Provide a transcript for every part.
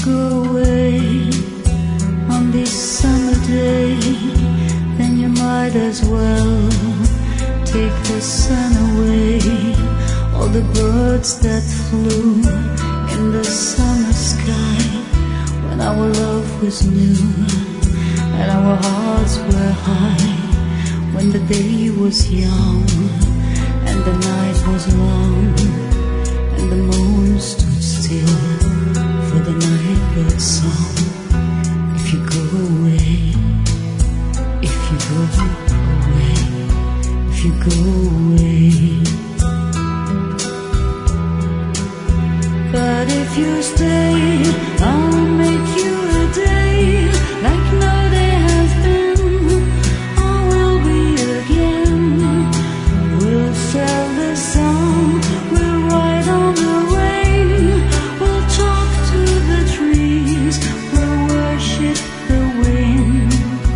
go away on this summer day, then you might as well take the sun away. All the birds that flew in the summer sky, when our love was new and our hearts were high, when the day was young and the night was long, and the moon stood still for the nightbird's song. If you go away, if you go away, if you go away. But if you stay, I'll make you a day like no day has been. I will be again. We'll sail the sun, we'll ride on the rain, we'll talk to the trees, we'll worship the wind.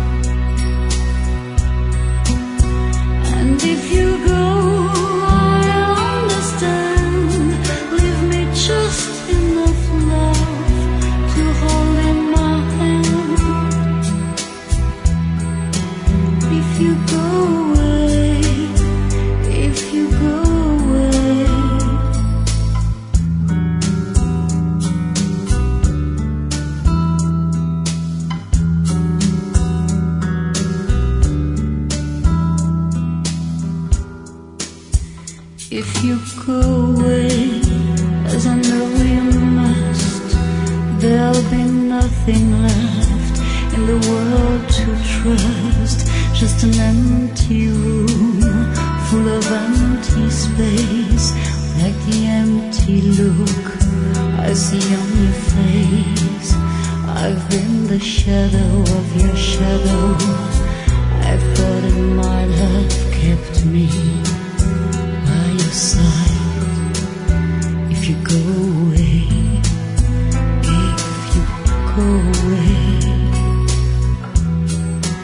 And if you go, I'll understand. Leave me just enough love to hold in my hand. If you go away, if you go away. If you go away, as I know you must, there'll be nothing left in the world to trust. Just an empty room full of empty space, like the empty look I see on your face. I've been the shadow of your shadow. I thought it might have kept me by your side. If you go away, if you go away.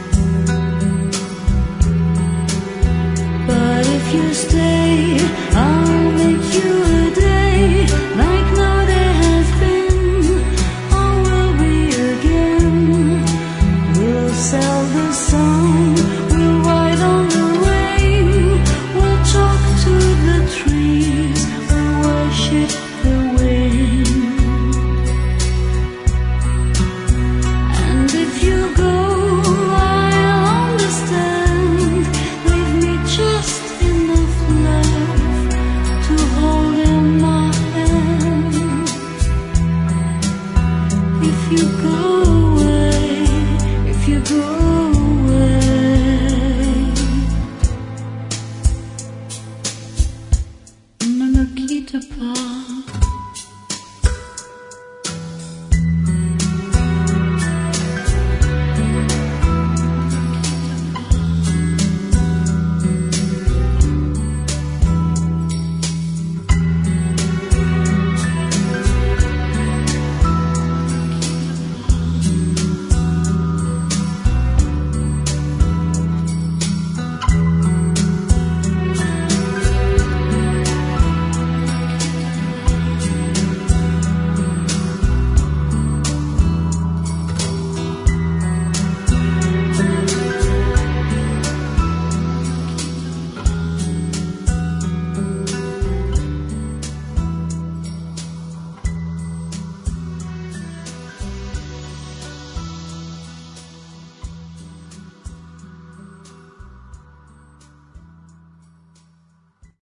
But if you stay,